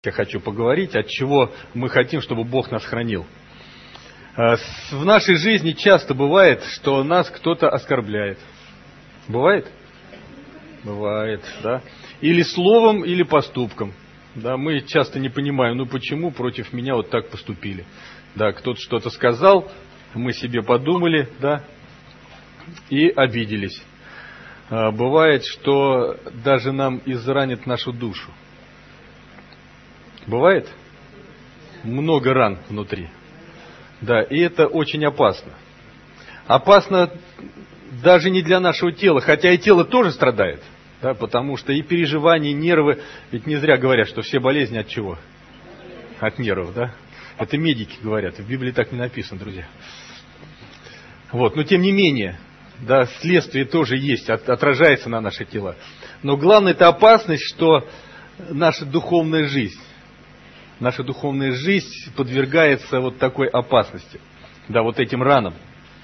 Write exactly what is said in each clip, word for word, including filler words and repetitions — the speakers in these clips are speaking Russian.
Я хочу поговорить, от чего мы хотим, чтобы Бог нас хранил. В нашей жизни часто бывает, что нас кто-то оскорбляет. Бывает? Бывает, да. Или словом, или поступком. Да, мы часто не понимаем, ну почему против меня вот так поступили. Да, кто-то что-то сказал, мы себе подумали, да, и обиделись. Бывает, что даже нам изранит нашу душу. Бывает? Много ран внутри. Да, и это очень опасно. Опасно даже не для нашего тела, хотя и тело тоже страдает. Да, потому что и переживания, и нервы, ведь не зря говорят, что все болезни от чего? От нервов, да? Это медики говорят, в Библии так не написано, друзья. Вот, но тем не менее, да, следствие тоже есть, от, отражается на наши тела. Но главное, это опасность, что наша духовная жизнь, наша духовная жизнь подвергается вот такой опасности, да, вот этим ранам.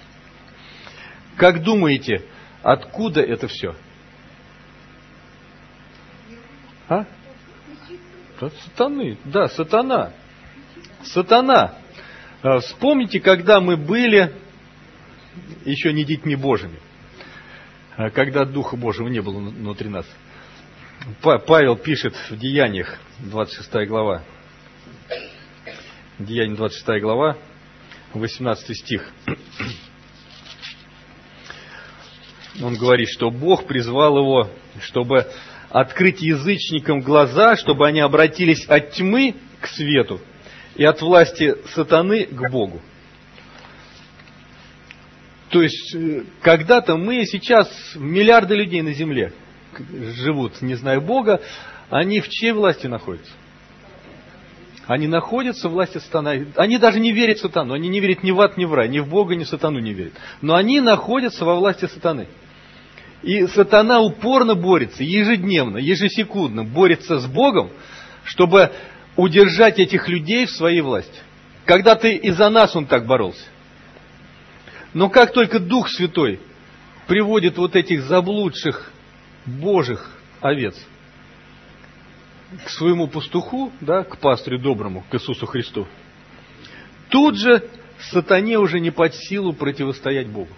Как думаете, откуда это все? А? От сатаны, да, сатана. Сатана. Вспомните, когда мы были еще не детьми Божьими, когда Духа Божьего не было внутри нас. Павел пишет в Деяниях, двадцать шестая глава, Деяния двадцать шестая глава, восемнадцатый стих. Он говорит, что Бог призвал его, чтобы открыть язычникам глаза, чтобы они обратились от тьмы к свету и от власти сатаны к Богу. То есть, когда-то мы, сейчас миллиарды людей на земле живут, не зная Бога, они в чьей власти находятся? Они находятся в власти сатаны. Они даже не верят в сатану, они не верят ни в ад, ни в рай, ни в Бога, ни в сатану не верят. Но они находятся во власти сатаны. И сатана упорно борется, ежедневно, ежесекундно борется с Богом, чтобы удержать этих людей в своей власти. Когда-то и за нас он так боролся. Но как только Дух Святой приводит вот этих заблудших Божьих овец к своему пастуху, да, к пастырю доброму, к Иисусу Христу, тут же сатане уже не под силу противостоять Богу.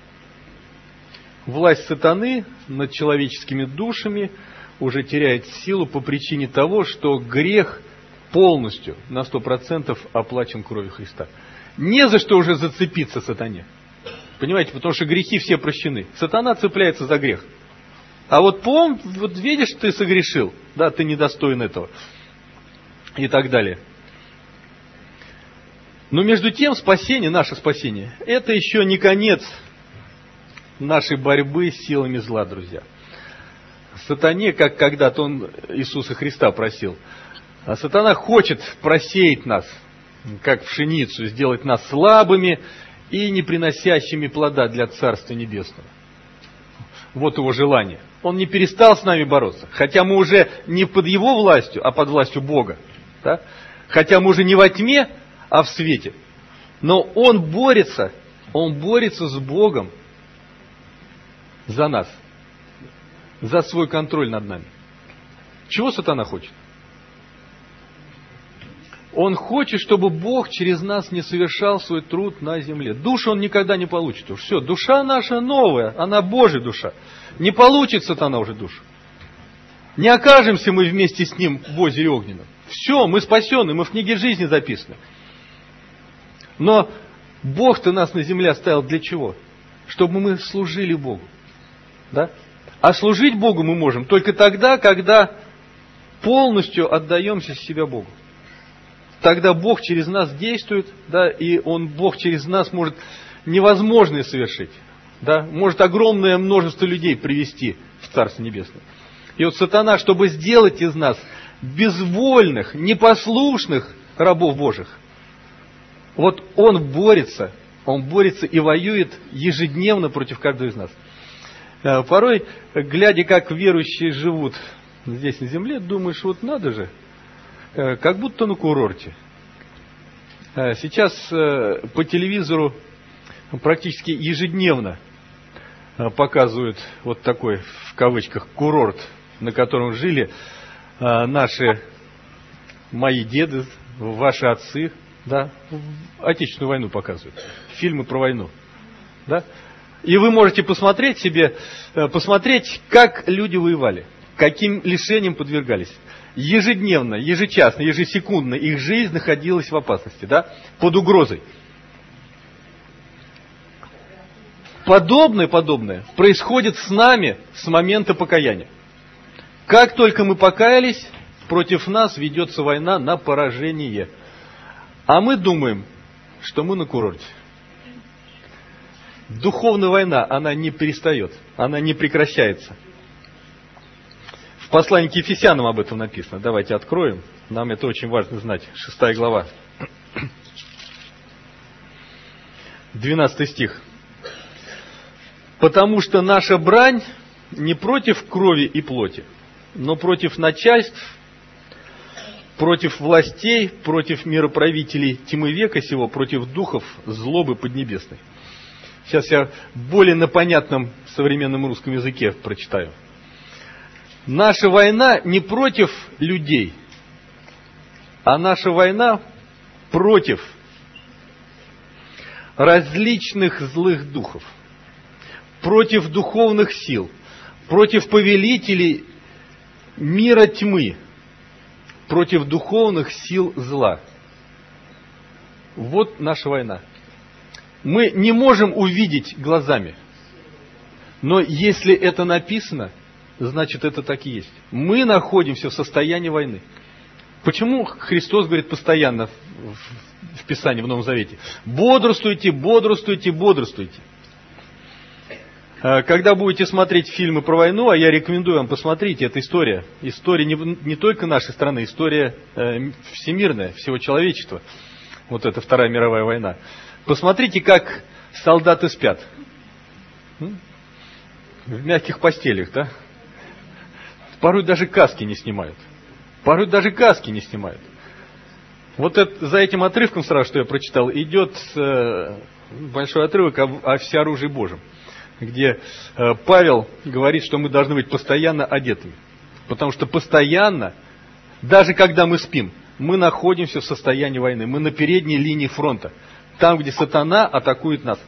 Власть сатаны над человеческими душами уже теряет силу по причине того, что грех полностью на сто процентов оплачен кровью Христа. Не за что уже зацепиться сатане. Понимаете, потому что грехи все прощены. Сатана цепляется за грех. А вот пом, вот видишь, ты согрешил, да, ты недостоин этого. И так далее. Но между тем спасение, наше спасение, это еще не конец нашей борьбы с силами зла, друзья. Сатане, как когда-то он Иисуса Христа просил, а сатана хочет просеять нас, как пшеницу, сделать нас слабыми и не приносящими плода для Царства Небесного. Вот его желание. Он не перестал с нами бороться, хотя мы уже не под его властью, а под властью Бога. Да? Хотя мы уже не во тьме, а в свете. Но он борется, он борется с Богом за нас, за свой контроль над нами. Чего сатана хочет? Он хочет, чтобы Бог через нас не совершал свой труд на земле. Душу он никогда не получит. Все, душа наша новая, она Божья душа. Не получит сатана уже душу. Не окажемся мы вместе с ним в озере огненном. Все, мы спасены, мы в книге жизни записаны. Но Бог-то нас на земле оставил для чего? Чтобы мы служили Богу. Да? А служить Богу мы можем только тогда, когда полностью отдаемся себя Богу. Тогда Бог через нас действует, да, и Он, Бог через нас может невозможное совершить. Да, может огромное множество людей привести в Царство Небесное. И вот сатана, чтобы сделать из нас безвольных, непослушных рабов Божьих, вот он борется, он борется и воюет ежедневно против каждого из нас. Порой, глядя, как верующие живут здесь на земле, думаешь, вот надо же, как будто на курорте. Сейчас по телевизору практически ежедневно показывают вот такой, в кавычках, курорт, на котором жили наши мои деды, ваши отцы, да, Отечественную войну показывают, фильмы про войну, да. И вы можете посмотреть себе, посмотреть, как люди воевали, каким лишениям подвергались. Ежедневно, ежечасно, ежесекундно их жизнь находилась в опасности, да, под угрозой. Подобное, подобное происходит с нами с момента покаяния. Как только мы покаялись, против нас ведется война на поражение. А мы думаем, что мы на курорте. Духовная война, она не перестает, она не прекращается. В послании к Ефесянам об этом написано. Давайте откроем, нам это очень важно знать. Шестая глава. Двенадцатый стих. «Потому что наша брань не против крови и плоти, но против начальств, против властей, против мироправителей тьмы века сего, против духов злобы поднебесной». Сейчас я более на понятном современном русском языке прочитаю. Наша война не против людей, а наша война против различных злых духов, против духовных сил, против повелителей мира тьмы, против духовных сил зла. Вот наша война. Мы не можем увидеть глазами, но если это написано, значит это так и есть. Мы находимся в состоянии войны. Почему Христос говорит постоянно в Писании, в Новом Завете? Бодрствуйте, бодрствуйте, бодрствуйте. Когда будете смотреть фильмы про войну, а я рекомендую вам посмотреть, это история. История не, не только нашей страны, история э, всемирная, всего человечества. Вот это Вторая мировая война. Посмотрите, как солдаты спят. В мягких постелях, да? Порой даже каски не снимают. Порой даже каски не снимают. Вот это, за этим отрывком сразу, что я прочитал, идет э, большой отрывок о, о всеоружии Божьем, где э, Павел говорит, что мы должны быть постоянно одетыми. Потому что постоянно, даже когда мы спим, мы находимся в состоянии войны. Мы на передней линии фронта. Там, где сатана атакует нас.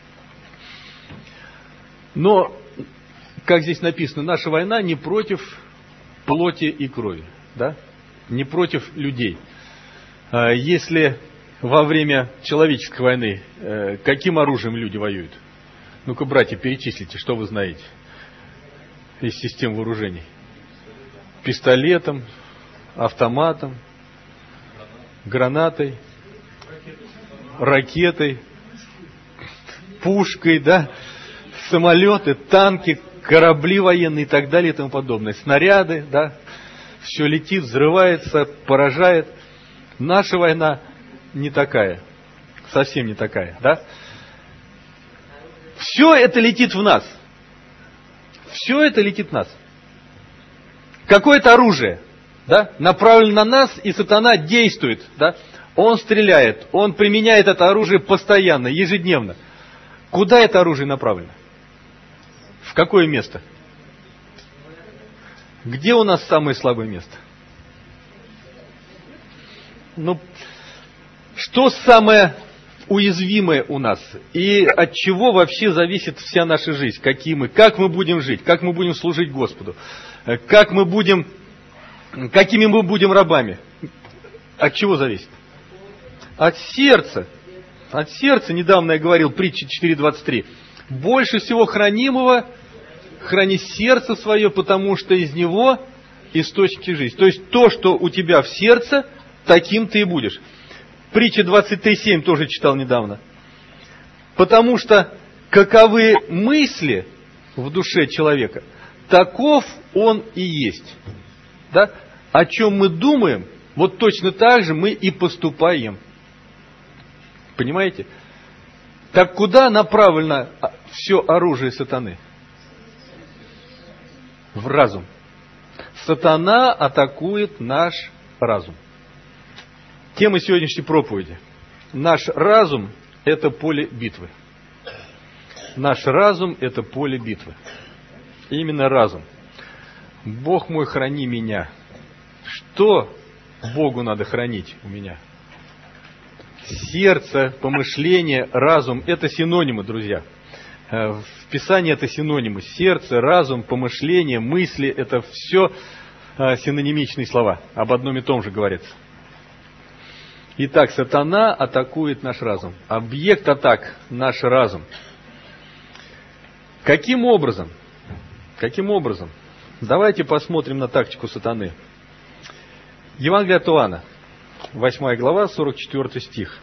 Но, как здесь написано, наша война не против плоти и крови. Да? Не против людей. Если во время человеческой войны каким оружием люди воюют? Ну-ка, братья, перечислите, что вы знаете из систем вооружений. Пистолетом, автоматом, гранатой, ракетой, пушкой, да, самолеты, танки, корабли военные и так далее и тому подобное. Снаряды, да, все летит, взрывается, поражает. Наша война не такая, совсем не такая, да. Все это летит в нас. Все это летит в нас. Какое-то оружие, да, направлено на нас, и сатана действует, да. Он стреляет, он применяет это оружие постоянно, ежедневно. Куда это оружие направлено? В какое место? Где у нас самое слабое место? Ну, что самое уязвимое у нас? И от чего вообще зависит вся наша жизнь? Какие мы, как мы будем жить? Как мы будем служить Господу? Как мы будем, какими мы будем рабами? От чего зависит? От сердца. От сердца, недавно я говорил, притча четыре двадцать три. Больше всего хранимого храни сердце свое, потому что из него источники жизни. То есть то, что у тебя в сердце, таким ты и будешь. Притча двадцать три семь тоже читал недавно. Потому что каковы мысли в душе человека, таков он и есть. Да? О чем мы думаем, вот точно так же мы и поступаем. Понимаете? Так куда направлено все оружие сатаны? В разум. Сатана атакует наш разум. Тема сегодняшней проповеди. Наш разум – это поле битвы. Наш разум – это поле битвы. Именно разум. Бог мой, храни меня. Что Богу надо хранить у меня. Сердце, помышление, разум – это синонимы, друзья. В Писании это синонимы. Сердце, разум, помышление, мысли – это все синонимичные слова. Об одном и том же говорится. Итак, сатана атакует наш разум. Объект атак – наш разум. Каким образом? Каким образом? Давайте посмотрим на тактику сатаны. Евангелие от Иоанна, восьмая глава, сорок четвёртый стих.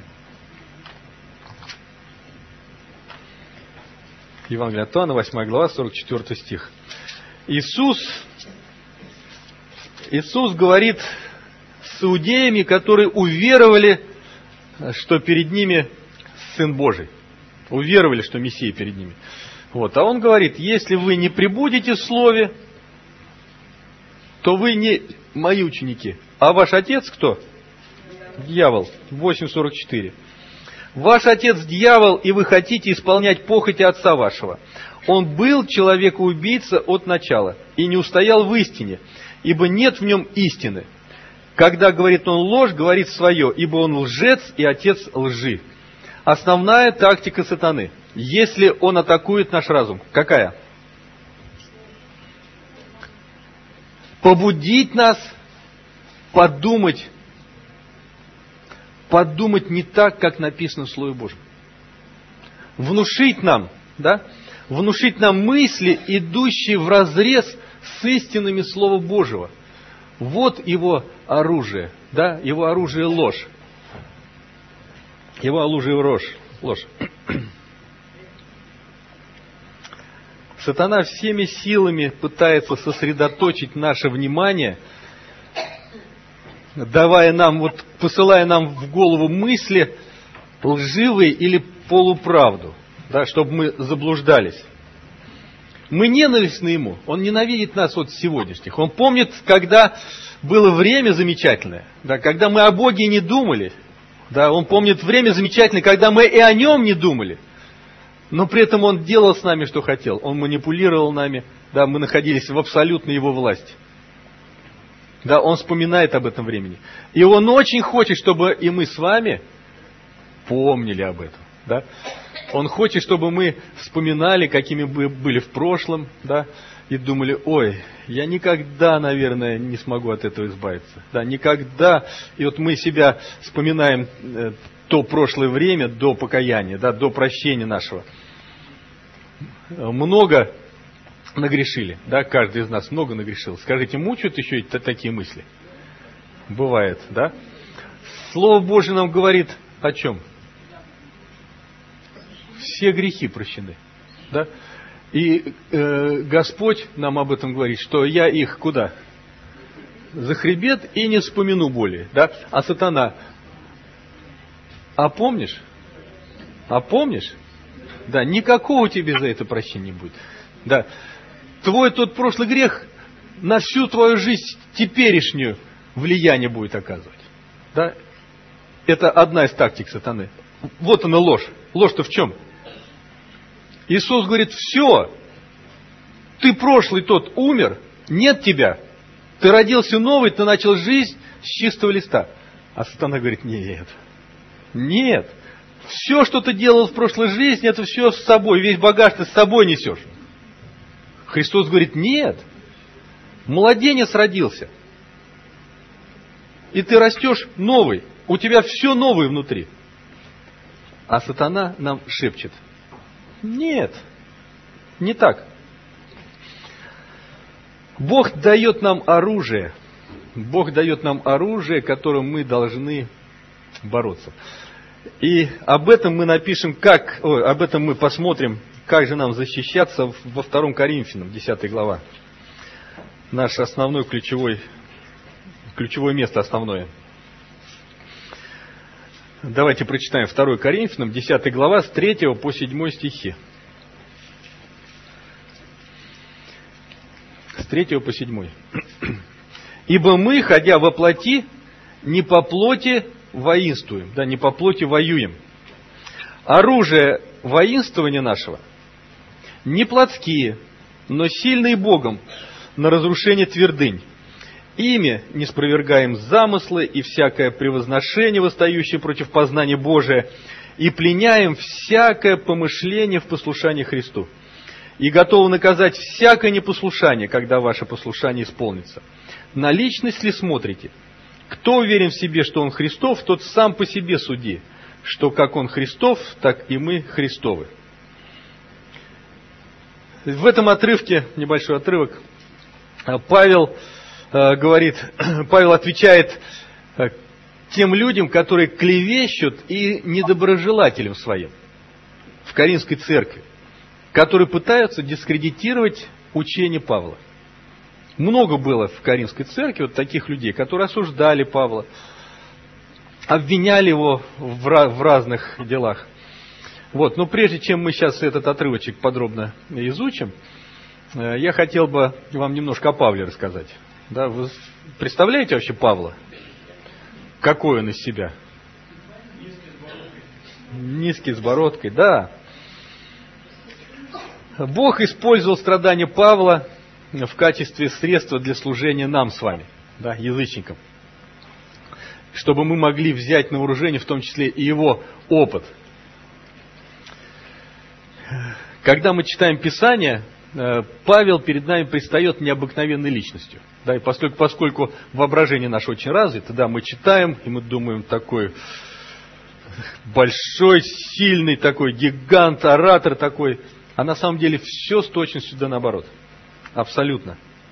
Евангелие от Иоанна, восьмая глава, сорок четвёртый стих. Иисус, Иисус говорит с иудеями, которые уверовали, что перед ними Сын Божий. Уверовали, что Мессия перед ними. Вот. А Он говорит, если вы не пребудете в Слове, то вы не мои ученики. А ваш отец кто? Дьявол. восемь сорок четыре. Ваш отец дьявол, и вы хотите исполнять похоти отца вашего. Он был человекоубийца от начала, и не устоял в истине, ибо нет в нем истины. Когда говорит он ложь, говорит свое, ибо он лжец и отец лжи. Основная тактика сатаны, если он атакует наш разум, какая? Побудить нас подумать, подумать не так, как написано в Слове Божьем. Внушить нам, да? Внушить нам мысли, идущие вразрез с истинами Слова Божьего. Вот его оружие, да? Его оружие ложь. Его оружие ложь. ложь. Сатана всеми силами пытается сосредоточить наше внимание, давая нам, вот, посылая нам в голову мысли лживые или полуправду, да, чтобы мы заблуждались. Мы ненавистны ему, он ненавидит нас от сегодняшних. Он помнит, когда было время замечательное, да, когда мы о Боге не думали. Да, он помнит время замечательное, когда мы и о нем не думали. Но при этом он делал с нами, что хотел. Он манипулировал нами. Да, мы находились в абсолютной его власти. Да, он вспоминает об этом времени. И он очень хочет, чтобы и мы с вами помнили об этом. Да? Он хочет, чтобы мы вспоминали, какими мы были в прошлом, да, и думали, ой, я никогда, наверное, не смогу от этого избавиться. Да, никогда. И вот мы себя вспоминаем э, то прошлое время до покаяния, да, до прощения нашего. Много нагрешили, да, каждый из нас много нагрешил. Скажите, мучают еще такие мысли? Бывает, да? Слово Божье нам говорит о чем? Все грехи прощены, да? И э, Господь нам об этом говорит, что я их куда? За хребет и не вспомяну более, да? А сатана, а помнишь? А помнишь? Да, никакого тебе за это прощения не будет. Да. Твой тот прошлый грех на всю твою жизнь теперешнюю влияние будет оказывать. Да? Это одна из тактик сатаны. Вот она ложь. Ложь-то в чем? Иисус говорит, все, ты прошлый тот умер, нет тебя. Ты родился новый, ты начал жизнь с чистого листа. А сатана говорит, нет, нет. Все, что ты делал в прошлой жизни, это все с собой, весь багаж ты с собой несешь. Христос говорит, нет, младенец родился. И ты растешь новый, у тебя все новое внутри. А сатана нам шепчет, нет, не так. Бог дает нам оружие. Бог дает нам оружие, которым мы должны бороться. И об этом мы напишем, как, ой, об этом мы посмотрим, как же нам защищаться во втором Коринфянам, десятая глава. Наш основной ключевой, ключевое место основное. Давайте прочитаем второе Коринфянам, десятая глава, с третьего по седьмой стихи. С третьего по седьмой. «Ибо мы, ходя во плоти, не по плоти воинствуем, да, не по плоти воюем. Оружие воинствования нашего не плотские, но сильные Богом на разрушение твердынь, Ими не спровергаем замыслы и всякое превозношение, восстающее против познания Божия, и пленяем всякое помышление в послушании Христу. И готовы наказать всякое непослушание, когда ваше послушание исполнится. На личность ли смотрите? Кто уверен в себе, что он Христов, тот сам по себе суди, что как он Христов, так и мы Христовы. В этом отрывке, небольшой отрывок, Павел э, говорит, Павел отвечает э, тем людям, которые клевещут и недоброжелателям своим в Коринфской церкви, которые пытаются дискредитировать учение Павла. Много было в Коринфской церкви вот таких людей, которые осуждали Павла, обвиняли его в, в разных делах. Вот. Но прежде чем мы сейчас этот отрывочек подробно изучим, я хотел бы вам немножко о Павле рассказать. Да, вы представляете вообще Павла? Какой он из себя? Низкий с бородкой, да. Бог использовал страдания Павла в качестве средства для служения нам с вами, да, язычникам. Чтобы мы могли взять на вооружение в том числе и его опыт. Когда мы читаем Писание, Павел перед нами предстает необыкновенной личностью. Да, и поскольку, поскольку воображение наше очень развито, да, мы читаем, и мы думаем, такой большой, сильный такой гигант, оратор такой. А на самом деле все с точностью да наоборот. Абсолютно.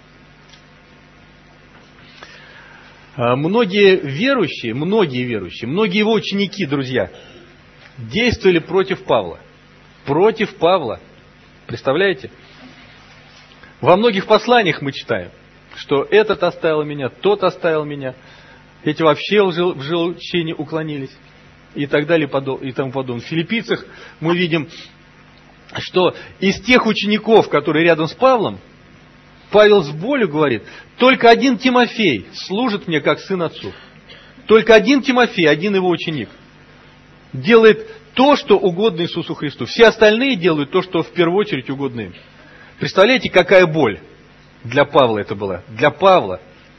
Многие верующие, многие верующие, многие его ученики, друзья, действовали против Павла. Против Павла. Представляете? Во многих посланиях мы читаем, что этот оставил меня, тот оставил меня, эти вообще в желчении уклонились и так далее и тому подобное. В Филиппийцах мы видим, что из тех учеников, которые рядом с Павлом, Павел с болью говорит, только один Тимофей служит мне как сын отцу. Только один Тимофей, один его ученик, делает то, что угодно Иисусу Христу. Все остальные делают то, что в первую очередь угодно им. Представляете, какая боль для Павла это была? Для Павла.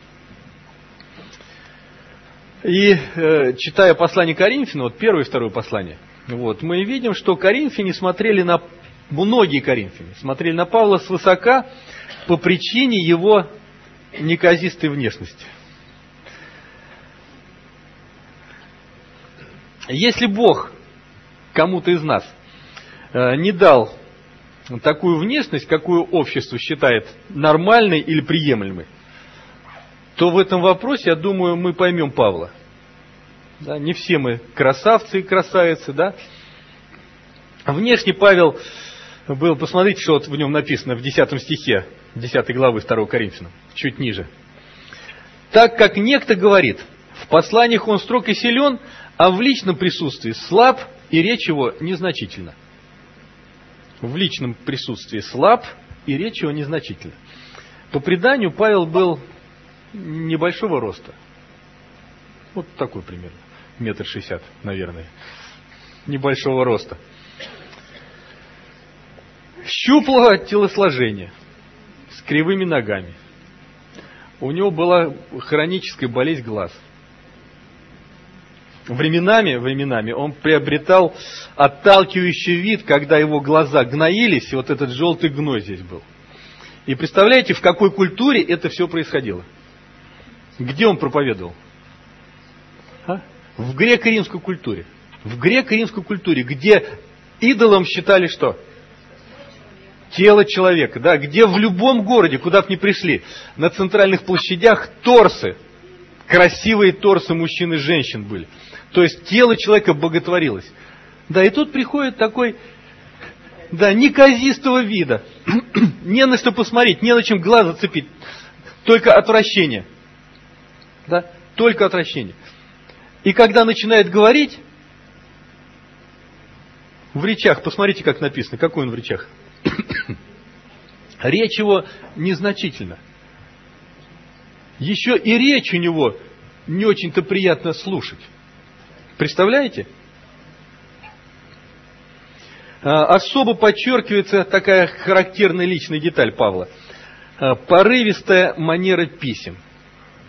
И э, читая послание Коринфянам, вот первое и второе послание, вот, мы видим, что коринфяне смотрели на, многие коринфяне смотрели на Павла свысока по причине его неказистой внешности. Если Бог кому-то из нас э, не дал такую внешность, какую общество считает нормальной или приемлемой, то в этом вопросе, я думаю, мы поймем Павла. Да, не все мы красавцы и красавицы, да? Внешне Павел был, посмотрите, что вот в нем написано в десятом стихе, десятой главы второго Коринфянам, чуть ниже. Так как некто говорит, в посланиях он строг и силен, а в личном присутствии слаб, и речь его незначительна. В личном присутствии слаб, и речь его незначительна. По преданию Павел был небольшого роста. Вот такой примерно. Метр шестьдесят, наверное. Небольшого роста. Щуплого телосложения. С кривыми ногами. У него была хроническая болезнь глаз. Временами, временами он приобретал отталкивающий вид, когда его глаза гноились, и вот этот желтый гной здесь был. И представляете, в какой культуре это все происходило? Где он проповедовал? А? В греко-римской культуре. В греко-римской культуре, где идолом считали что? Тело человека. Да? Где в любом городе, куда бы ни пришли, на центральных площадях торсы, красивые торсы мужчин и женщин были. То есть тело человека боготворилось. Да, и тут приходит такой, да, неказистого вида. Не на что посмотреть, не на чем глаз зацепить. Только отвращение. Да, только отвращение. И когда начинает говорить, в речах, посмотрите, как написано, какой он в речах. Речь его незначительна. Еще и речь у него не очень-то приятно слушать. Представляете? Особо подчеркивается такая характерная личная деталь Павла. Порывистая манера писем.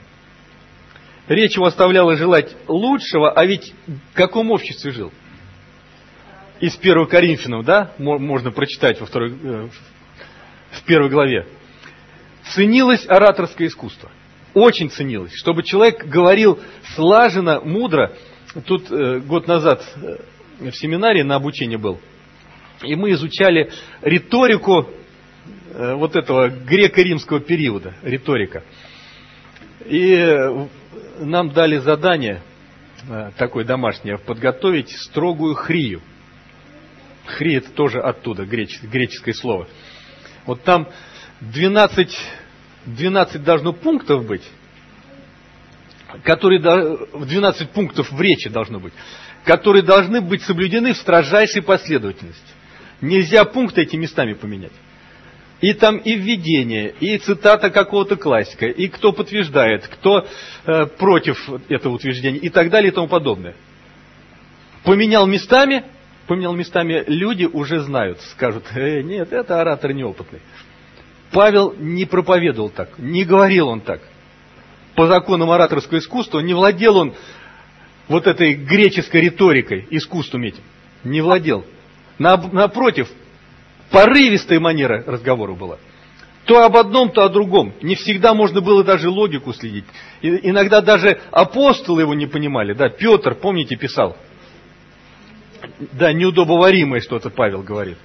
Речь его оставляла желать лучшего, а ведь в каком обществе жил? Из первого Коринфянам, да, можно прочитать во второй, в первой главе. Ценилось ораторское искусство. Очень ценилось. Чтобы человек говорил слаженно, мудро. Тут э, год назад в семинаре на обучение был. И мы изучали риторику э, вот этого греко-римского периода. Риторика. И нам дали задание э, такое домашнее. Подготовить строгую хрию. Хри это тоже оттуда, греч, греческое слово. Вот там двенадцать, двенадцать должно пунктов быть, которые, двенадцать пунктов в речи должно быть, которые должны быть соблюдены в строжайшей последовательности. Нельзя пункты эти местами поменять. И там и введение, и цитата какого-то классика, и кто подтверждает, кто э, против этого утверждения, и так далее, и тому подобное. Поменял местами... Поменял местами, люди уже знают, скажут, э, нет, это оратор неопытный. Павел не проповедовал так, не говорил он так. По законам ораторского искусства не владел он вот этой греческой риторикой, искусством этим. Не владел. Напротив, порывистая манера разговора была. То об одном, то о другом. Не всегда можно было даже логику следить. И иногда даже апостолы его не понимали. Да, Петр, помните, писал. Да, неудобоваримое что-то Павел говорит.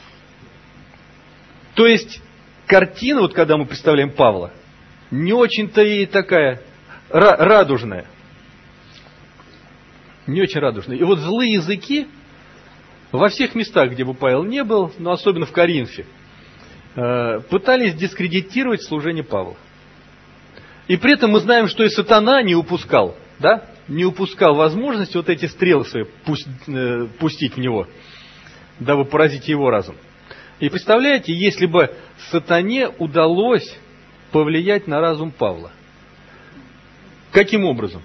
То есть, картина, вот когда мы представляем Павла, не очень-то и такая радужная. Не очень радужная. И вот злые языки во всех местах, где бы Павел не был, но особенно в Коринфе, пытались дискредитировать служение Павла. И при этом мы знаем, что и сатана не упускал, да? Не упускал возможности вот эти стрелы свои пустить в него, дабы поразить его разум. И представляете, если бы сатане удалось повлиять на разум Павла. Каким образом?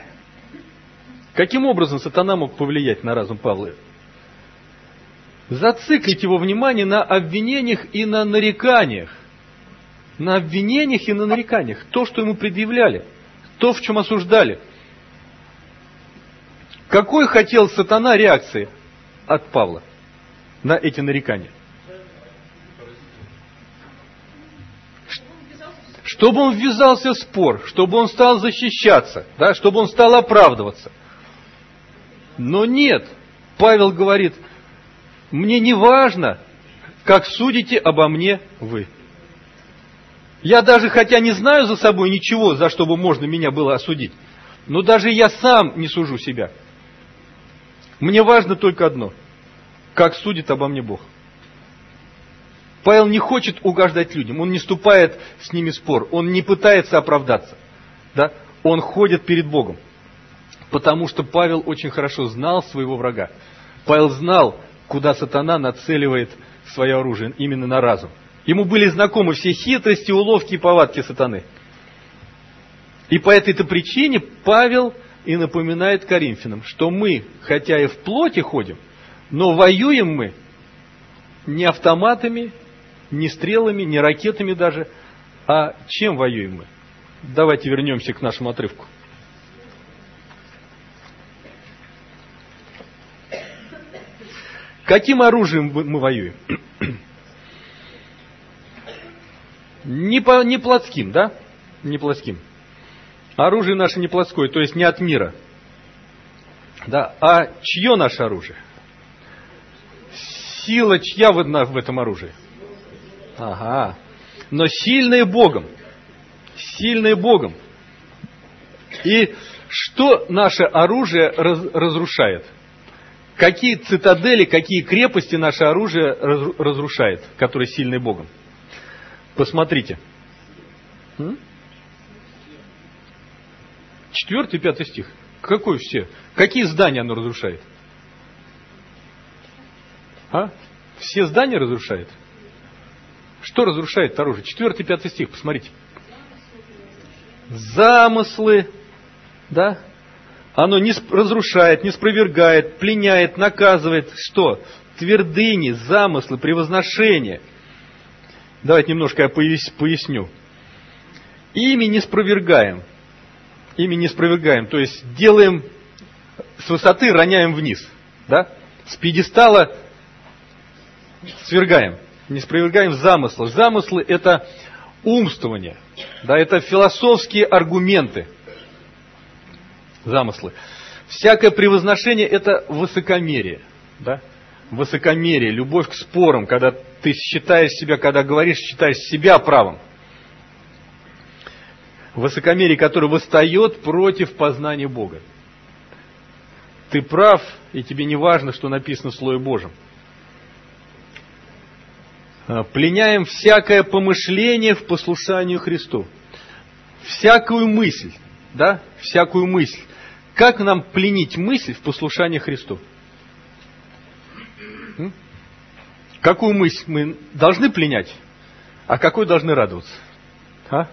Каким образом сатана мог повлиять на разум Павла? Зациклить его внимание на обвинениях и на нареканиях. На обвинениях и на нареканиях. То, что ему предъявляли. То, в чем осуждали. Какой хотел сатана реакции от Павла на эти нарекания? Чтобы он ввязался в спор, чтобы он стал защищаться, да, чтобы он стал оправдываться. Но нет, Павел говорит, мне не важно, как судите обо мне вы. Я даже, хотя не знаю за собой ничего, за что бы можно меня было осудить, но даже я сам не сужу себя. Мне важно только одно. Как судит обо мне Бог. Павел не хочет угождать людям. Он не вступает с ними в спор. Он не пытается оправдаться. Да? Он ходит перед Богом. Потому что Павел очень хорошо знал своего врага. Павел знал, куда сатана нацеливает свое оружие. Именно на разум. Ему были знакомы все хитрости, уловки и повадки сатаны. И по этой-то причине Павел и напоминает Коринфянам, что мы, хотя и в плоти ходим, но воюем мы не автоматами, не стрелами, не ракетами даже, а чем воюем мы? Давайте вернемся к нашему отрывку. Каким оружием мы воюем? Не, по, не плотским, да? Не плотским. Оружие наше не плотское, то есть не от мира. Да, а чье наше оружие? Сила чья в, в этом оружии? Ага. Но сильное Богом. Сильное Богом. И что наше оружие раз, разрушает? Какие цитадели, какие крепости наше оружие раз, разрушает, которые сильны Богом? Посмотрите. Четвертый и пятый стих. Какой все? Какие здания оно разрушает? А? Все здания разрушает? Что разрушает оружие? Четвертый и пятый стих, посмотрите. Замыслы, да? Оно не разрушает, не спровергает, пленяет, наказывает. Что? Твердыни, замыслы, превозношения. Давайте немножко я поясню. Ими не спровергаем. ими не спровергаем. То есть делаем с высоты, роняем вниз. Да? С пьедестала свергаем. Не спровергаем замыслы. Замыслы – это умствование. Да, это философские аргументы. Замыслы. Всякое превозношение – это высокомерие. Да? Высокомерие, любовь к спорам, когда ты считаешь себя, когда говоришь, считаешь себя правым. Высокомерие, которое восстает против познания Бога. Ты прав, и тебе не важно, что написано в Слове Божьем. Пленяем всякое помышление в послушанию Христу. Всякую мысль, да, всякую мысль. Как нам пленить мысль в послушании Христу? М? Какую мысль мы должны пленять, а какой должны радоваться? А?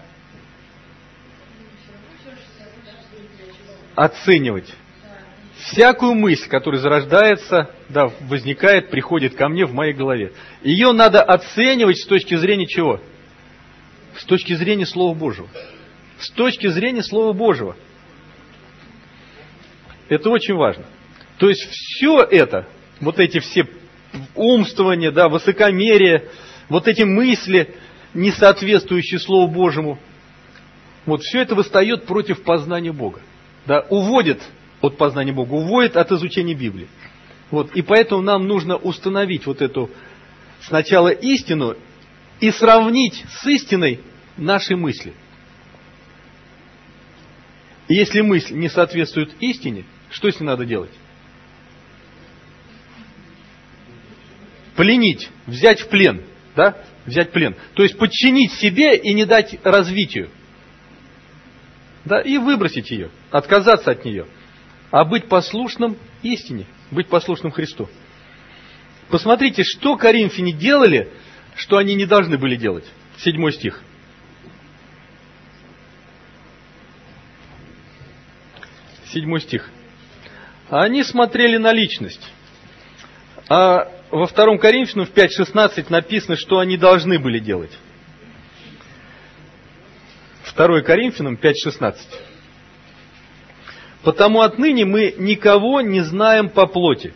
Оценивать. Всякую мысль, которая зарождается, да, возникает, приходит ко мне в моей голове. Ее надо оценивать с точки зрения чего? С точки зрения Слова Божьего. С точки зрения Слова Божьего. Это очень важно. То есть все это, вот эти все умствования, да, высокомерие, вот эти мысли, не соответствующие Слову Божьему, вот все это восстает против познания Бога. Да, уводит от познания Бога, уводит от изучения Библии. Вот, и поэтому нам нужно установить вот эту сначала истину и сравнить с истиной наши мысли. И если мысль не соответствует истине, что с ней надо делать? Пленить, взять в плен, да? Взять в плен. То есть подчинить себе и не дать развитию. Да, и выбросить ее, отказаться от нее. А быть послушным истине, быть послушным Христу. Посмотрите, что коринфяне делали, что они не должны были делать. Седьмой стих. Седьмой стих. Они смотрели на личность. А во втором Коринфянам в пять шестнадцать написано, что они должны были делать. второе Коринфянам пять шестнадцать. Потому отныне мы никого не знаем по плоти.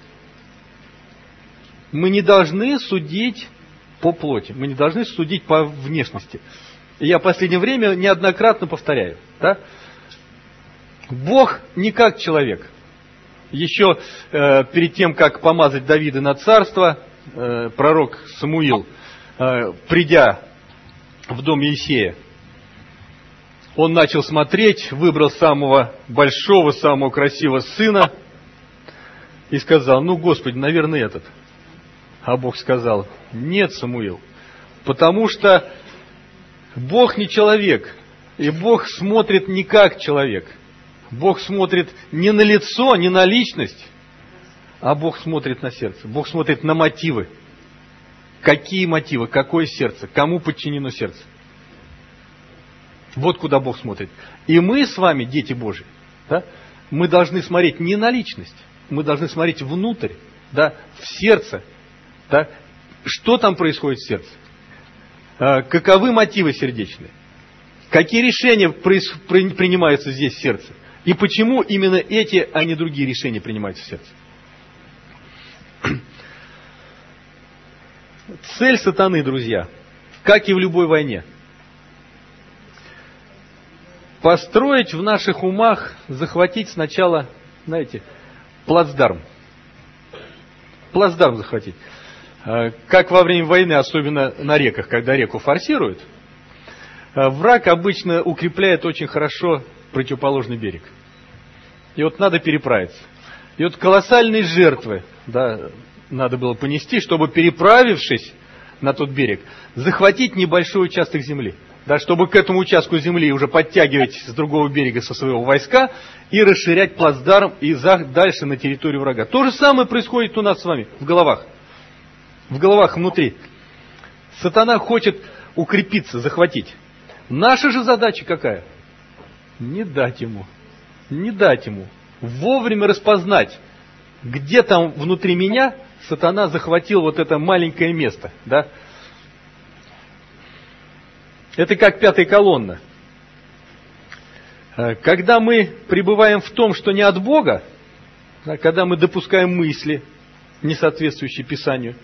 Мы не должны судить по плоти. Мы не должны судить по внешности. И я в последнее время неоднократно повторяю. Да? Бог не как человек. Еще э, перед тем, как помазать Давида на царство, э, пророк Самуил, э, придя в дом Иисея, он начал смотреть, выбрал самого большого, самого красивого сына и сказал: ну, Господи, наверное, этот. А Бог сказал: нет, Самуил, потому что Бог не человек, и Бог смотрит не как человек. Бог смотрит не на лицо, не на личность, а Бог смотрит на сердце. Бог смотрит на мотивы. Какие мотивы, какое сердце, кому подчинено сердце. Вот куда Бог смотрит. И мы с вами, дети Божьи, да, мы должны смотреть не на личность, мы должны смотреть внутрь, да, в сердце. Да, что там происходит в сердце? Каковы мотивы сердечные? Какие решения принимаются здесь в сердце? И почему именно эти, а не другие решения принимаются в сердце? Цель сатаны, друзья, как и в любой войне, построить в наших умах, захватить сначала, знаете, плацдарм. Плацдарм захватить. Как во время войны, особенно на реках, когда реку форсируют, враг обычно укрепляет очень хорошо противоположный берег. И вот надо переправиться. И вот колоссальные жертвы, да, надо было понести, чтобы, переправившись на тот берег, захватить небольшой участок земли. Да, чтобы к этому участку земли уже подтягивать с другого берега со своего войска и расширять плацдарм и дальше на территорию врага. То же самое происходит у нас с вами в головах. В головах внутри. Сатана хочет укрепиться, захватить. Наша же задача какая? Не дать ему. Не дать ему. Вовремя распознать, где там внутри меня сатана захватил вот это маленькое место. Да? Это как пятая колонна. Когда мы пребываем в том, что не от Бога, когда мы допускаем мысли, не соответствующие Писанию,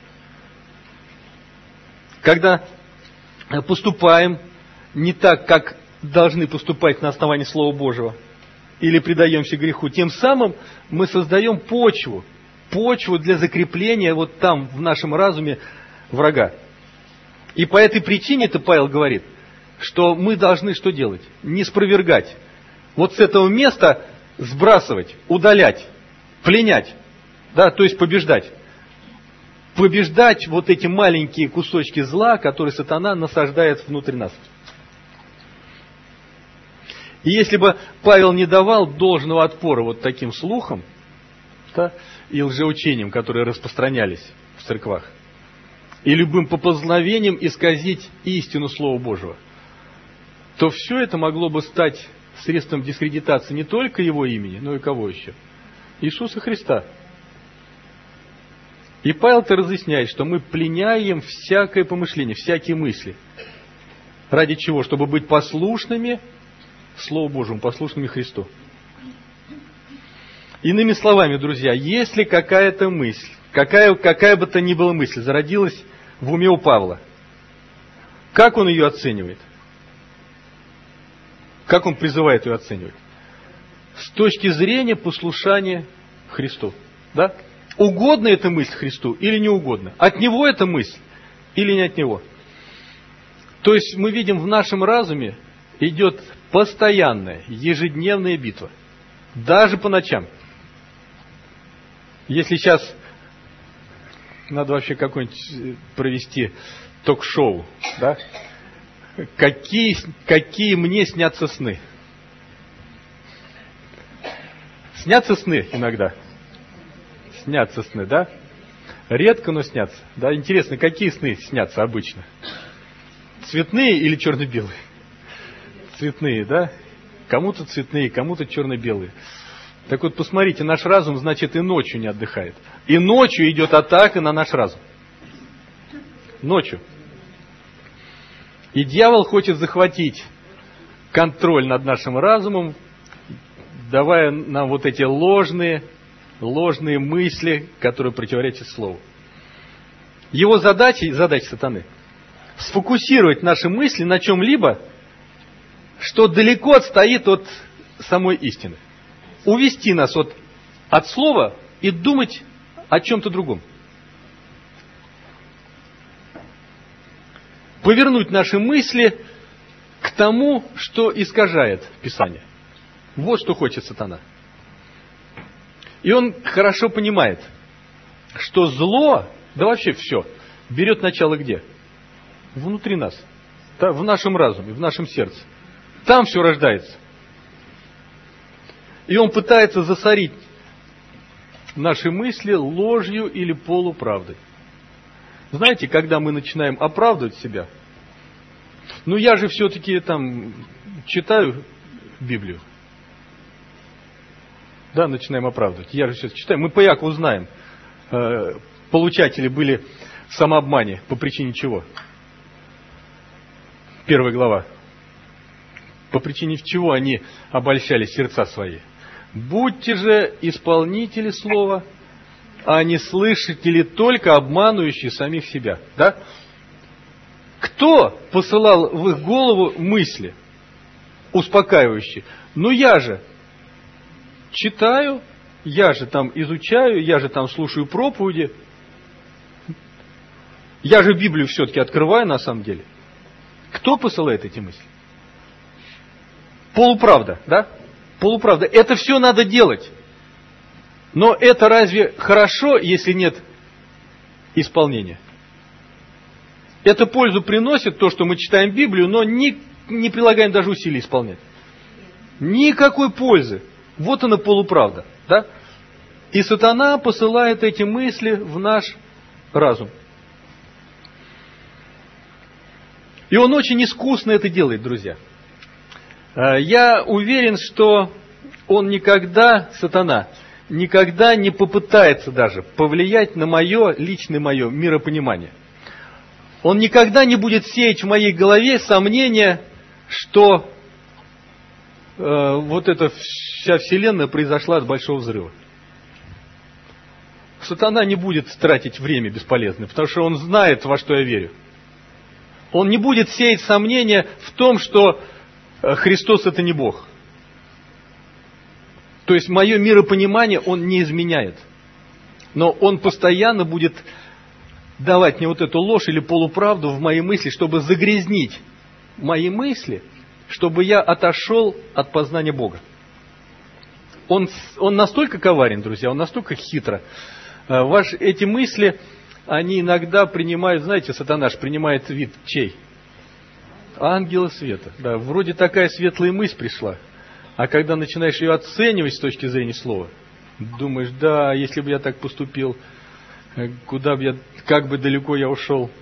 когда поступаем не так, как должны поступать на основании Слова Божьего, или предаемся греху, тем самым мы создаем почву, почву для закрепления вот там, в нашем разуме, врага. И по этой причине-то Павел говорит, что мы должны что делать? Не спровергать. Вот с этого места сбрасывать, удалять, пленять, да, то есть побеждать. Побеждать вот эти маленькие кусочки зла, которые сатана насаждает внутрь нас. И если бы Павел не давал должного отпора вот таким слухам, да, и лжеучениям, которые распространялись в церквах, и любым поползновением исказить истину Слова Божьего, то все это могло бы стать средством дискредитации не только его имени, но и кого еще? Иисуса Христа. И Павел-то разъясняет, что мы пленяем всякое помышление, всякие мысли. Ради чего? Чтобы быть послушными Слову Божьему, послушными Христу. Иными словами, друзья, если какая-то мысль, какая, какая бы то ни была мысль, зародилась в уме у Павла, как он ее оценивает? Как он призывает ее оценивать? С точки зрения послушания Христу. Да? Угодна эта мысль Христу или не угодна? От Него эта мысль или не от Него? То есть мы видим, в нашем разуме идет постоянная, ежедневная битва. Даже по ночам. Если сейчас надо вообще какое-нибудь провести ток-шоу, да? Какие, какие мне снятся сны? Снятся сны иногда. Снятся сны, да? Редко, но снятся. Да, интересно, какие сны снятся обычно? Цветные или черно-белые? Цветные, да? Кому-то цветные, кому-то черно-белые. Так вот, посмотрите, наш разум, значит, и ночью не отдыхает. И ночью идет атака на наш разум. Ночью. И дьявол хочет захватить контроль над нашим разумом, давая нам вот эти ложные, ложные мысли, которые противоречат Слову. Его задача, задача сатаны, сфокусировать наши мысли на чем-либо, что далеко отстоит от самой истины. Увести нас от, от Слова и думать о чем-то другом. Повернуть наши мысли к тому, что искажает Писание. Вот что хочет сатана. И он хорошо понимает, что зло, да вообще все, берет начало где? Внутри нас, да, в нашем разуме, в нашем сердце. Там все рождается. И он пытается засорить наши мысли ложью или полуправдой. Знаете, когда мы начинаем оправдывать себя, ну я же все-таки там читаю Библию. Да, начинаем оправдывать. Я же все-таки читаю. Мы по Якову знаем, э, получатели были в самообмане по причине чего? Первая глава. По причине чего они обольщали сердца свои? Будьте же исполнители слова, а не слышатели только, обманывающие самих себя. Да? Кто посылал в их голову мысли успокаивающие? Ну я же читаю, я же там изучаю, я же там слушаю проповеди. Я же Библию все-таки открываю на самом деле. Кто посылает эти мысли? Полуправда, да? Полуправда. Это все надо делать. Но это разве хорошо, если нет исполнения? Это пользу приносит то, что мы читаем Библию, но не, не прилагаем даже усилий исполнять. Никакой пользы. Вот она полуправда. Да? И сатана посылает эти мысли в наш разум. И он очень искусно это делает, друзья. Я уверен, что он никогда, сатана, никогда не попытается даже повлиять на мое, личное мое миропонимание. Он никогда не будет сеять в моей голове сомнения, что э, вот эта вся вселенная произошла от Большого взрыва. Сатана не будет тратить время бесполезное, потому что он знает, во что я верю. Он не будет сеять сомнения в том, что Христос это не Бог. То есть мое миропонимание он не изменяет. Но он постоянно будет давать мне вот эту ложь или полуправду в мои мысли, чтобы загрязнить мои мысли, чтобы я отошел от познания Бога. Он, он настолько коварен, друзья, он настолько хитро. Ваши, эти мысли, они иногда принимают, знаете, сатана принимает вид чей? Ангела света. Да, вроде такая светлая мысль пришла. А когда начинаешь ее оценивать с точки зрения слова, думаешь, да, если бы я так поступил, куда бы я, как бы далеко я ушел.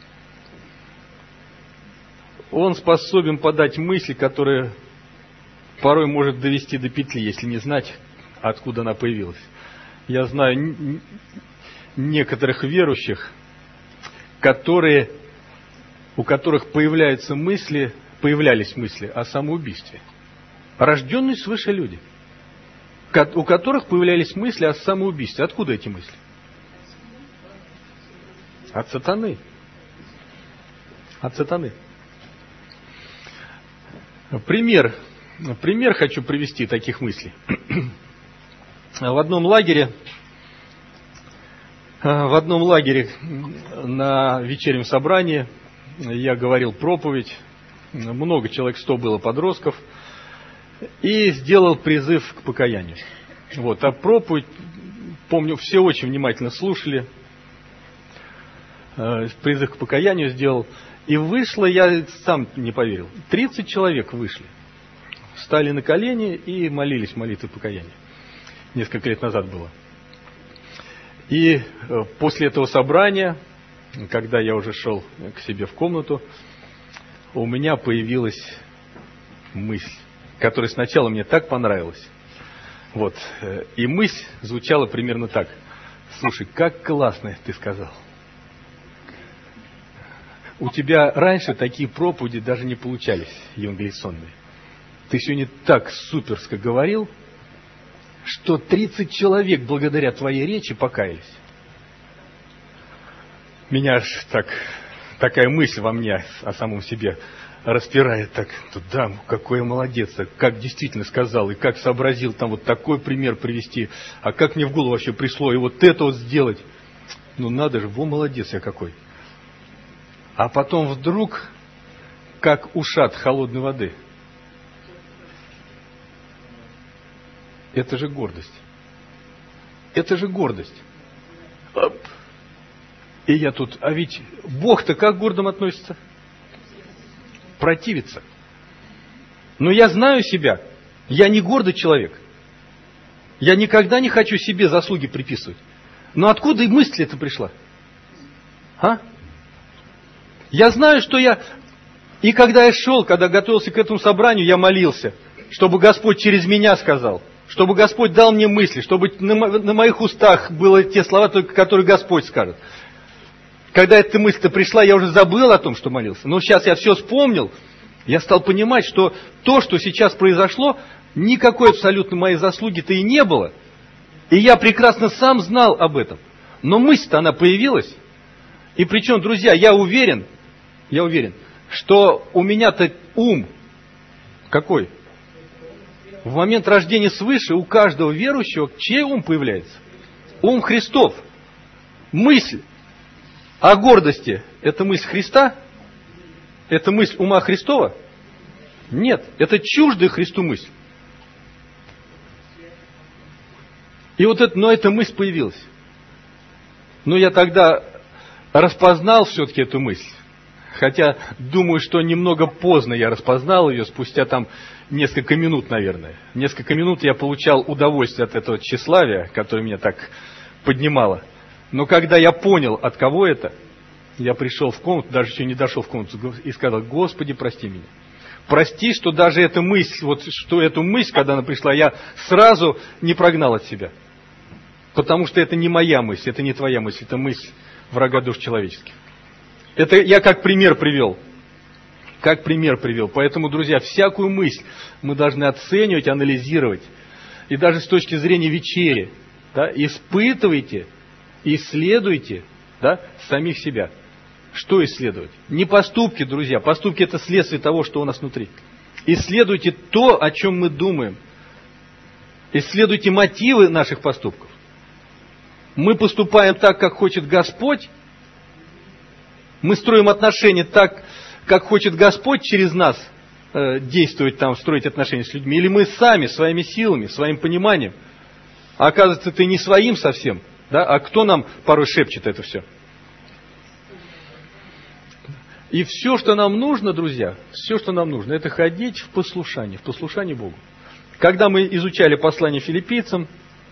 Он способен подать мысль, которая порой может довести до петли, если не знать, откуда она появилась. Я знаю некоторых верующих, которые, у которых появляются мысли, появлялись мысли о самоубийстве. Рожденные свыше люди, у которых появлялись мысли о самоубийстве. Откуда эти мысли? От сатаны. От сатаны. Пример. Пример хочу привести таких мыслей. В одном лагере, в одном лагере на вечернем собрании я говорил проповедь. Много человек, сто было подростков. И сделал призыв к покаянию. Вот, а проповедь, помню, все очень внимательно слушали. Призыв к покаянию сделал. И вышло, я сам не поверил, тридцать человек вышли. Стали на колени и молились молитвой покаяния. Несколько лет назад было. И после этого собрания, когда я уже шел к себе в комнату, у меня появилась мысль, которая сначала мне так понравилась. Вот. И мысль звучала примерно так. Слушай, как классно ты сказал. У тебя раньше такие проповеди даже не получались, евангелизационные. Ты сегодня так суперско говорил, что тридцать человек благодаря твоей речи покаялись. Меня аж так, такая мысль во мне о самом себе распирает так. Да, какой я молодец, как действительно сказал, и как сообразил там вот такой пример привести, а как мне в голову вообще пришло, и вот это вот сделать. Ну надо же, во, молодец я какой. А потом вдруг, как ушат холодной воды. Это же гордость. Это же гордость. Оп. И я тут, а ведь Бог-то как к гордым относится? Противится. Но я знаю себя. Я не гордый человек. Я никогда не хочу себе заслуги приписывать. Но откуда и мысль эта пришла? А? Я знаю, что я... И когда я шел, когда готовился к этому собранию, я молился, чтобы Господь через меня сказал, чтобы Господь дал мне мысли, чтобы на, мо... на моих устах были те слова, только которые Господь скажет. Когда эта мысль-то пришла, я уже забыл о том, что молился. Но сейчас я все вспомнил, я стал понимать, что то, что сейчас произошло, никакой абсолютно моей заслуги-то и не было. И я прекрасно сам знал об этом. Но мысль-то она появилась. И причем, друзья, я уверен, я уверен, что у меня-то ум какой? В момент рождения свыше у каждого верующего чей ум появляется? Ум Христов. Мысль о гордости – это мысль Христа? Это мысль ума Христова? Нет, это чуждая Христу мысль. И вот это, но эта мысль появилась. Но я тогда распознал все-таки эту мысль. Хотя, думаю, что немного поздно я распознал ее, спустя там несколько минут, наверное. Несколько минут я получал удовольствие от этого тщеславия, которое меня так поднимало. Но когда я понял, от кого это, я пришел в комнату, даже еще не дошел в комнату, и сказал: Господи, прости меня. Прости, что даже эта мысль, вот что эту мысль, когда она пришла, я сразу не прогнал от себя. Потому что это не моя мысль, это не твоя мысль, это мысль врага душ человеческих. Это я как пример привел. как пример привел. Поэтому, друзья, всякую мысль мы должны оценивать, анализировать. И даже с точки зрения вечери. Да, испытывайте, исследуйте, да, самих себя. Что исследовать? Не поступки, друзья. Поступки – это следствие того, что у нас внутри. Исследуйте то, о чем мы думаем. Исследуйте мотивы наших поступков. Мы поступаем так, как хочет Господь. Мы строим отношения так, как хочет Господь через нас э, действовать там, строить отношения с людьми. Или мы сами, своими силами, своим пониманием. А оказывается, ты не своим совсем. Да? А кто нам порой шепчет это все? И все, что нам нужно, друзья, все, что нам нужно, это ходить в послушании, в послушании Богу. Когда мы изучали послание филиппийцам,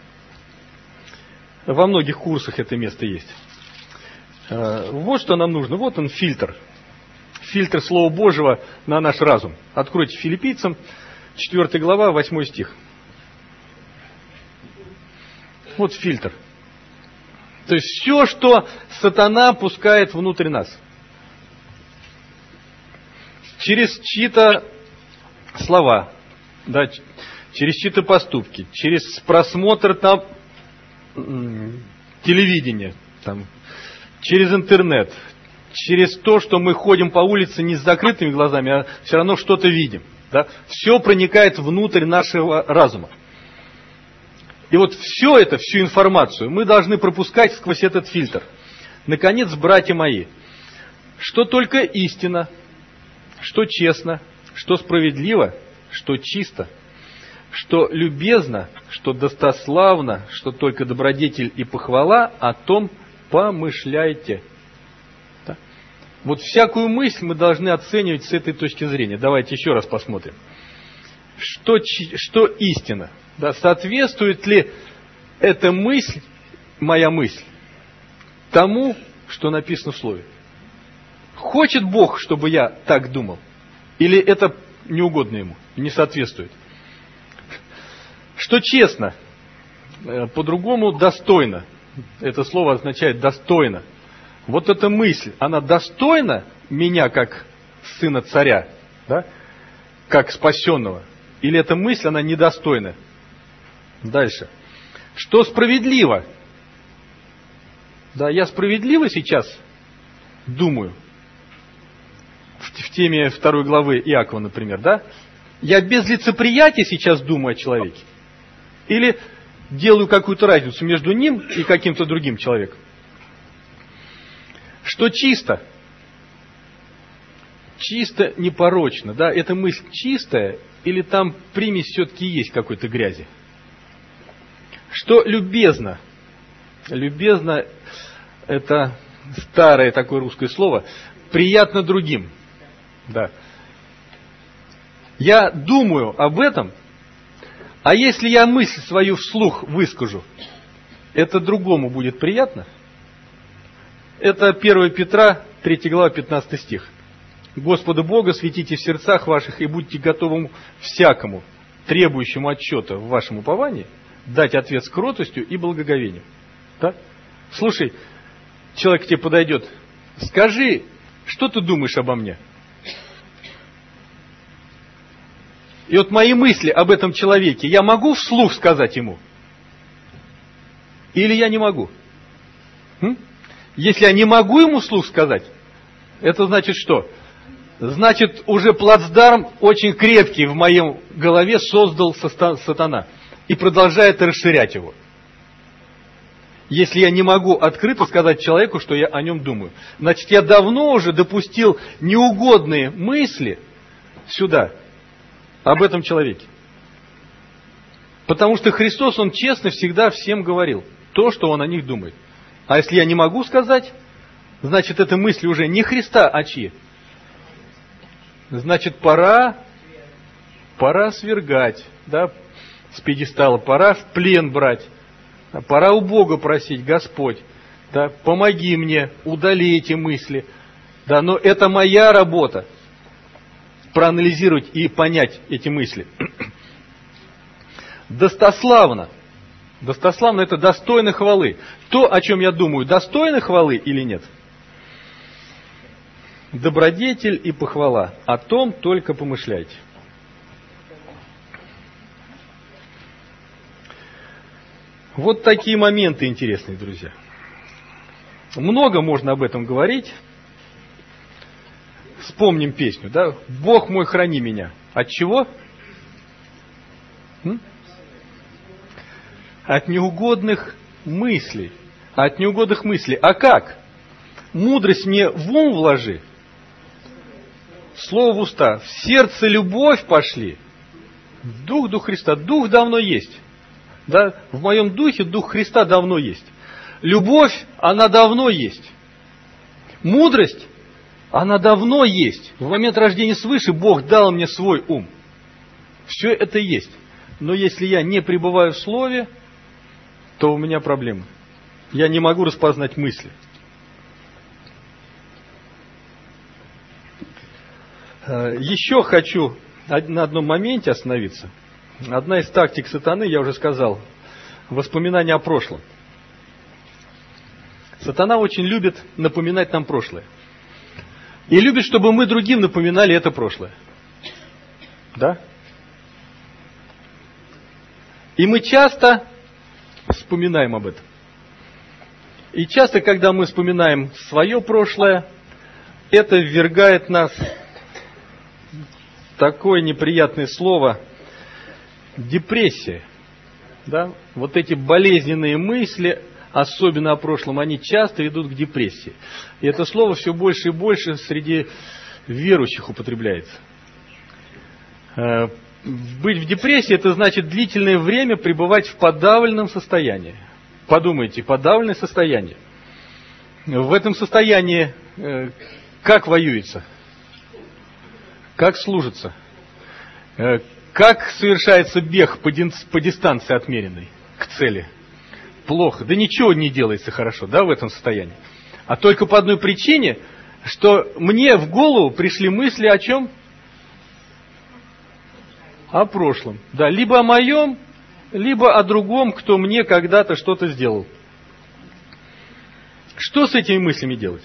во многих курсах это место есть. Вот что нам нужно. Вот он фильтр. Фильтр Слова Божьего на наш разум. Откройте филиппийцам, четвёртая глава, восьмой стих. Вот фильтр. То есть все, что сатана пускает внутрь нас. Через чьи-то слова, да, через чьи-то поступки, через просмотр там телевидения, там, через интернет, через то, что мы ходим по улице не с закрытыми глазами, а все равно что-то видим. Да? Все проникает внутрь нашего разума. И вот все это, всю информацию мы должны пропускать сквозь этот фильтр. Наконец, братья мои, что только истина, что честно, что справедливо, что чисто, что любезно, что достославно, что только добродетель и похвала, о том помышляйте. Да? Вот всякую мысль мы должны оценивать с этой точки зрения. Давайте еще раз посмотрим. Что, что истина? Да, соответствует ли эта мысль, моя мысль, тому, что написано в Слове? Хочет Бог, чтобы я так думал? Или это неугодно Ему, не соответствует? Что честно? По-другому достойно. Это слово означает достойно. Вот эта мысль, она достойна меня как сына царя, да? Как спасенного? Или эта мысль, она недостойна? Дальше. Что справедливо? Да, я справедливо сейчас думаю. В теме второй главы Иакова, например, да? Я без лицеприятия сейчас думаю о человеке? Или делаю какую-то разницу между ним и каким-то другим человеком? Что чисто? Чисто непорочно, да? Эта мысль чистая, или там примесь все-таки есть какой-то грязи? Что любезно? Любезно – это старое такое русское слово. Приятно другим. Да. Я думаю об этом, а если я мысль свою вслух выскажу, это другому будет приятно? Это первое Петра, третья глава, пятнадцатый стих. Господа Бога светите в сердцах ваших и будьте готовым всякому, требующему отчета в вашем уповании, дать ответ с кротостью и благоговением. Да? Слушай, человек к тебе подойдет, скажи, что ты думаешь обо мне? И вот мои мысли об этом человеке, я могу вслух сказать ему? Или я не могу? М? Если я не могу ему вслух сказать, это значит что? Значит, уже плацдарм очень крепкий в моей голове создал сатана и продолжает расширять его. Если я не могу открыто сказать человеку, что я о нем думаю, значит, я давно уже допустил неугодные мысли сюда, об этом человеке. Потому что Христос, Он честно всегда всем говорил то, что Он о них думает. А если я не могу сказать, значит, это мысли уже не Христа, а чьи? Значит, пора, пора свергать, да, с пьедестала, пора в плен брать, пора у Бога просить: Господь, да, помоги мне, удали эти мысли. Да, но это моя работа, проанализировать и понять эти мысли. Достославно. Достославно — это достойно хвалы. То, о чем я думаю, достойно хвалы или нет? добродетель и похвала. О том только помышляйте. Вот такие моменты интересные, друзья. Много можно об этом говорить. Вспомним песню, да? «Бог мой, храни меня». От чего? М? От неугодных мыслей. От неугодных мыслей. А как? Мудрость мне в ум вложи, слово в уста, в сердце любовь пошли. Дух, Дух Христа. Дух давно есть. Да? В моем духе Дух Христа давно есть. Любовь, она давно есть. Мудрость, она давно есть. В момент рождения свыше Бог дал мне свой ум. Все это есть. Но если я не пребываю в Слове, то у меня проблемы. Я не могу распознать мысли. Еще хочу на одном моменте остановиться. Одна из тактик сатаны, я уже сказал, воспоминания о прошлом. Сатана очень любит напоминать нам прошлое. И любит, чтобы мы другим напоминали это прошлое. Да? И мы часто вспоминаем об этом. И часто, когда мы вспоминаем свое прошлое, это ввергает нас в такое неприятное слово депрессия. Да? Вот эти болезненные мысли, особенно о прошлом, они часто ведут к депрессии. И это слово все больше и больше среди верующих употребляется. Быть в депрессии, это значит длительное время пребывать в подавленном состоянии. Подумайте, подавленное состояние. В этом состоянии как воюется? Как служится? Как совершается бег по дистанции отмеренной к цели? Плохо. Да ничего не делается хорошо, да, в этом состоянии. А только по одной причине, что мне в голову пришли мысли о чем? О прошлом. Да, либо о моем, либо о другом, кто мне когда-то что-то сделал. Что с этими мыслями делать?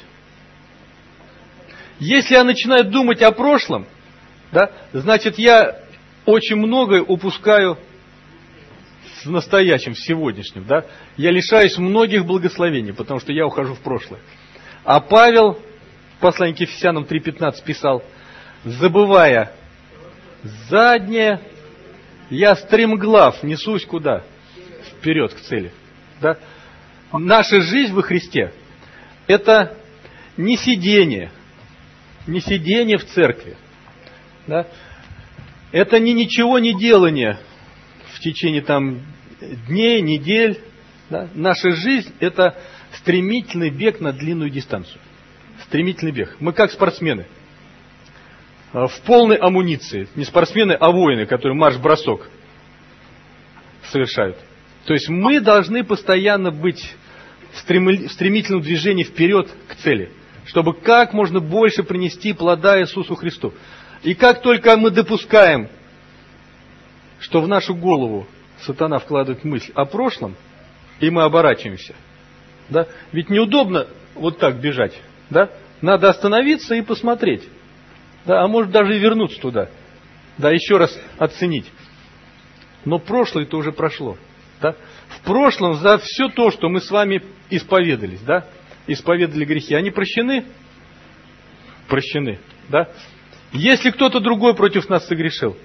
Если я начинаю думать о прошлом, да, значит, я очень многое упускаю в настоящем, в сегодняшнем. Да? Я лишаюсь многих благословений, потому что я ухожу в прошлое. А Павел в послании к Ефесянам три пятнадцать писал: забывая заднее, я стремглав несусь куда? Вперед, к цели. Да? Наша жизнь во Христе – это не сидение, не сидение в церкви. Да? Это не ничего не делание в течение там дней, недель. Да? Наша жизнь – это стремительный бег на длинную дистанцию. Стремительный бег. Мы как спортсмены. В полной амуниции. Не спортсмены, а воины, которые марш-бросок совершают. То есть мы должны постоянно быть в стремительном движении вперед к цели, чтобы как можно больше принести плода Иисусу Христу. И как только мы допускаем, что в нашу голову сатана вкладывает мысль о прошлом, и мы оборачиваемся, да? Ведь неудобно вот так бежать, да? Надо остановиться и посмотреть, да? А может даже и вернуться туда, да, еще раз оценить. Но прошлое-то уже прошло, да? В прошлом за все то, что мы с вами исповедались, да? Исповедали грехи, они прощены? Прощены, да? Если кто-то другой против нас согрешил,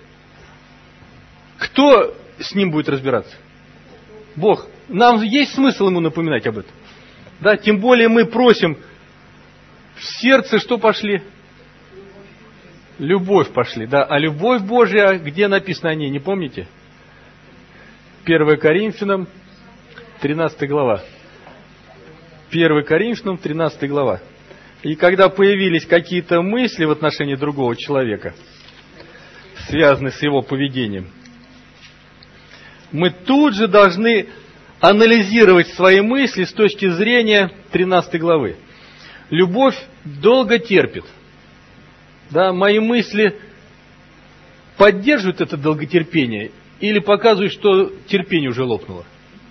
кто с ним будет разбираться? Бог. Нам есть смысл ему напоминать об этом. Да, тем более мы просим в сердце, что пошли? Любовь пошли. Да, а любовь Божья, где написано о ней, не помните? первое Коринфянам, тринадцатая глава. первое Коринфянам, тринадцатая глава. И когда появились какие-то мысли в отношении другого человека, связанные с его поведением, мы тут же должны анализировать свои мысли с точки зрения тринадцатой главы. Любовь долго терпит. Да, мои мысли поддерживают это долготерпение или показывают, что терпение уже лопнуло?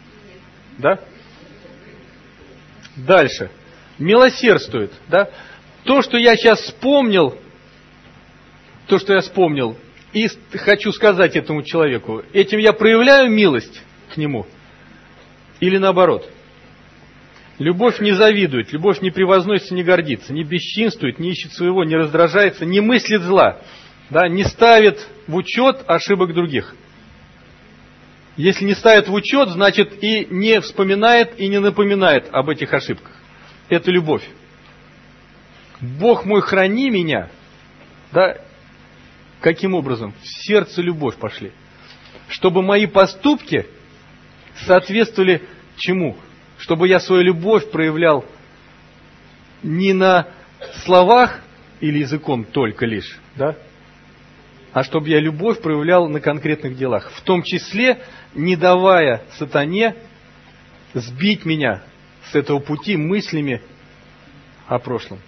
Да? Дальше. Милосердствует. Да? то, что я сейчас вспомнил, то, что я вспомнил, и хочу сказать этому человеку, этим я проявляю милость к нему или наоборот? Любовь не завидует, любовь не превозносится, не гордится, не бесчинствует, не ищет своего, не раздражается, не мыслит зла, да, не ставит в учет ошибок других. Если не ставит в учет, значит и не вспоминает, и не напоминает об этих ошибках. Это любовь. Бог мой, храни меня, да, каким образом? В сердце любовь пошли. Чтобы мои поступки соответствовали чему? Чтобы я свою любовь проявлял не на словах или языком только лишь, да? А чтобы я любовь проявлял на конкретных делах. В том числе, не давая сатане сбить меня с этого пути мыслями о прошлом.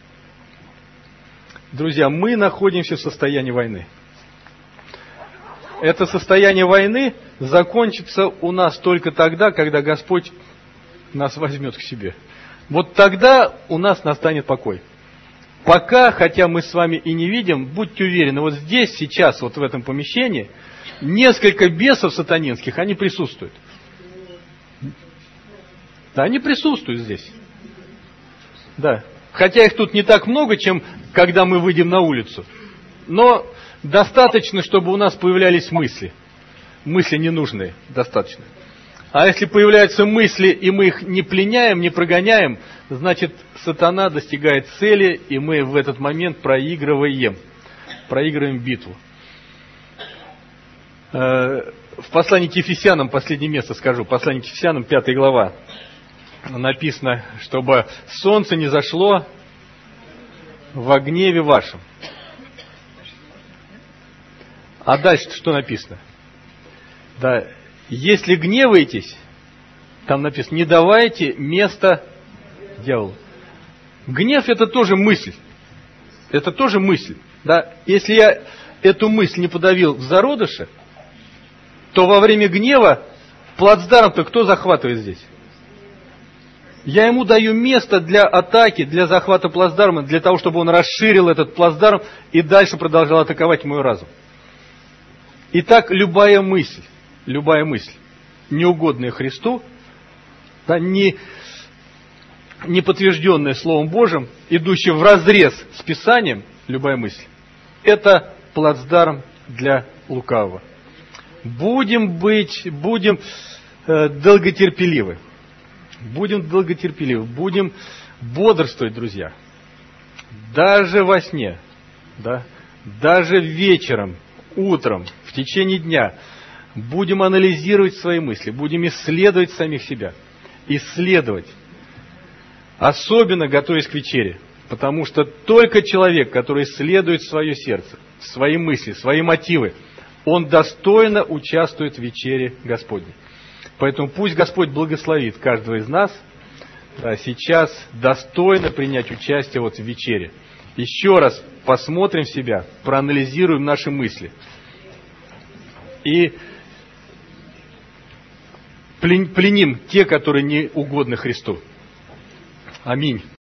Друзья, мы находимся в состоянии войны. Это состояние войны закончится у нас только тогда, когда Господь нас возьмет к себе. Вот тогда у нас настанет покой. Пока, хотя мы с вами и не видим, будьте уверены, вот здесь, сейчас, вот в этом помещении, несколько бесов сатанинских, они присутствуют. Да, они присутствуют здесь. Да. Хотя их тут не так много, чем когда мы выйдем на улицу. Но достаточно, чтобы у нас появлялись мысли. Мысли ненужные, достаточно. А если появляются мысли, и мы их не пленяем, не прогоняем, значит, сатана достигает цели, и мы в этот момент проигрываем. Проигрываем битву. В послании к Ефесянам, последнее место скажу, послание к Ефесянам, пятая глава, написано, чтобы солнце не зашло во гневе вашем. А дальше что написано? Да, если гневаетесь, там написано, не давайте места дьяволу. Гнев это тоже мысль. Это тоже мысль. Да? Если я эту мысль не подавил в зародыше, то во время гнева плацдарм-то кто захватывает здесь? Я ему даю место для атаки, для захвата плацдарма, для того, чтобы он расширил этот плацдарм и дальше продолжал атаковать мой разум. Итак, любая мысль, любая мысль, неугодная Христу, да, не, не подтвержденная Словом Божьим, идущая вразрез с Писанием, любая мысль, это плацдарм для лукавого. Будем быть, будем э, долготерпеливы. Будем долготерпеливы, будем бодрствовать, друзья. Даже во сне, да, даже вечером, утром, в течение дня будем анализировать свои мысли, будем исследовать самих себя. Исследовать. Особенно готовясь к вечере. Потому что только человек, который исследует свое сердце, свои мысли, свои мотивы, он достойно участвует в вечере Господней. Поэтому пусть Господь благословит каждого из нас да, сейчас достойно принять участие вот в вечере. Еще раз посмотрим себя, проанализируем наши мысли. И пленим те, которые не угодны Христу. Аминь.